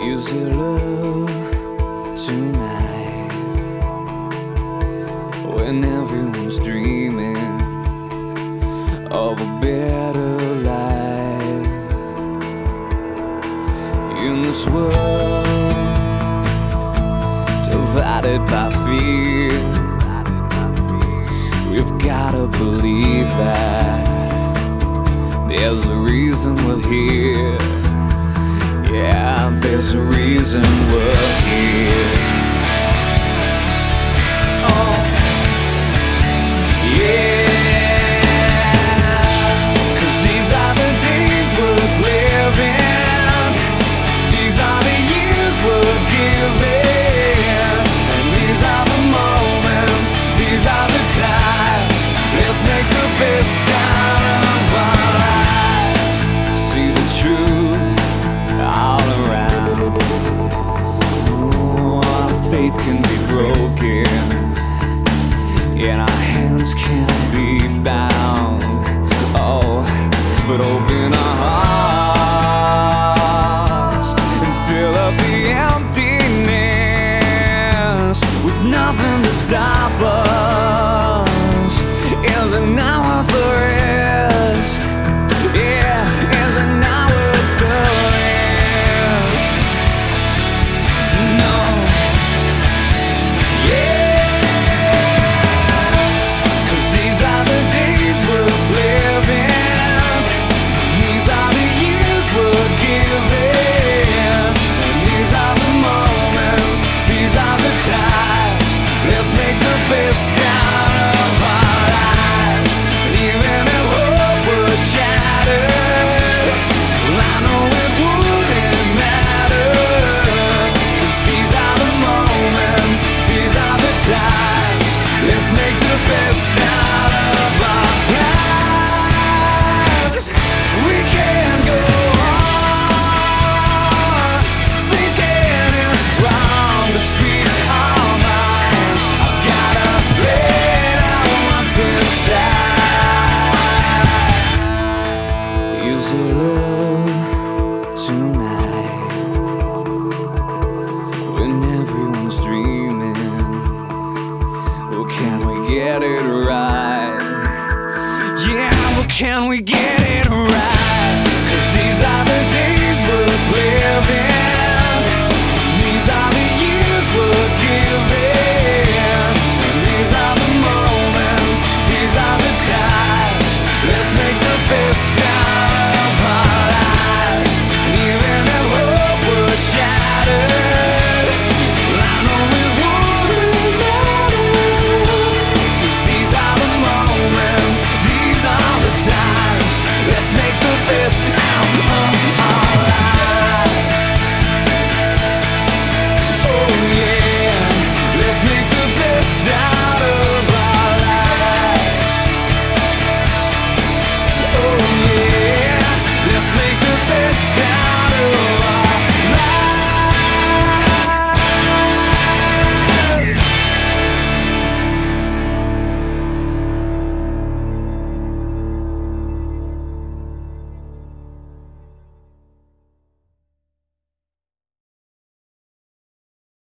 Use your love tonight when everyone's dreaming of a better life. In this world divided by fear, we've gotta believe that there's a reason we're here. Yeah, there's a reason we're here. Oh, yeah. 'Cause these are the days worth living. These are the years worth giving. And these are the moments, these are the times. Let's make the best out of our lives. See the truth all around. Oh, our faith can be broken, and our hands can be bound. Oh, but open our hearts and fill up the emptiness with nothing to stop us. Is it now worth the risk? Yeah, is it now worth the risk? No. Yeah. 'Cause these are the days worth living. These are the years worth giving. And these are the moments, these are the times. Let's make the best out of our lives. And even if hope was shattered, well, I know it wouldn't matter. 'Cause these are the moments, these are the times. Let's make the best out of our lives. We can go on thinking it's wrong to speak our minds. I've gotta let out what's inside. Use your love tonight when everyone's dreaming. Oh, can we get it right? Yeah, well, can we get it right?